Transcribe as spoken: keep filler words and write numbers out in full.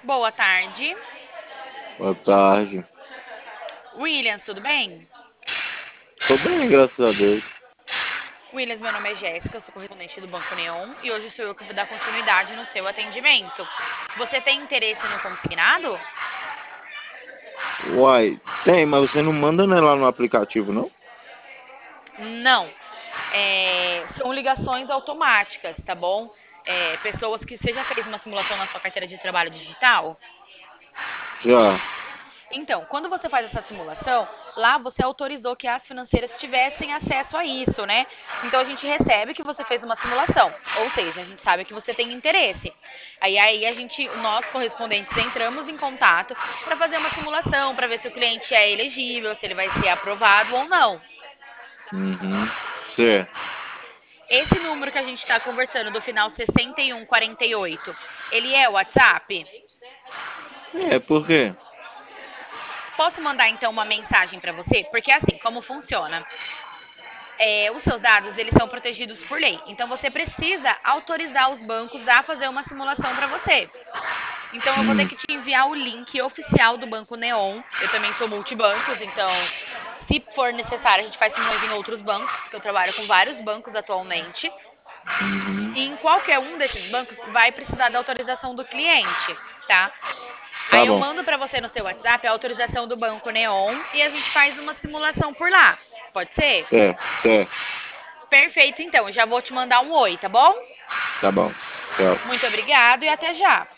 Boa tarde. Boa tarde. Williams, tudo bem? Tô bem, graças a Deus. Williams, meu nome é Jéssica, eu sou correspondente do Banco Neon e hoje sou eu que vou dar continuidade no seu atendimento. Você tem interesse no consignado? Uai, tem, mas você não manda né, lá no aplicativo, não? Não. É, são ligações automáticas, tá bom? É, pessoas que você já fez uma simulação na sua carteira de trabalho digital? Já. Então, quando você faz essa simulação, lá você autorizou que as financeiras tivessem acesso a isso, né? Então a gente recebe que você fez uma simulação, ou seja, a gente sabe que você tem interesse. Aí aí a gente, nós correspondentes entramos em contato para fazer uma simulação, para ver se o cliente é elegível, se ele vai ser aprovado ou não. Uhum. Certo. Esse número que a gente está conversando do final sessenta e um quarenta e oito, ele é o WhatsApp? É, por quê? Posso mandar então uma mensagem para você? Porque é assim, como funciona? É, os seus dados eles são protegidos por lei. Então você precisa autorizar os bancos a fazer uma simulação para você. Então eu vou ter Hum. que te enviar o link oficial do Banco Neon. Eu também sou multibancos, então se for necessário a gente faz simulações em outros bancos, porque eu trabalho com vários bancos atualmente. Uhum. E em qualquer um desses bancos vai precisar da autorização do cliente, tá? Tá Aí eu bom. mando para você no seu WhatsApp a autorização do Banco Neon e a gente faz uma simulação por lá. Pode ser? Certo, certo. Perfeito, então. Eu já vou te mandar um oi, tá bom? Tá bom. Tchau. Muito obrigado e até já.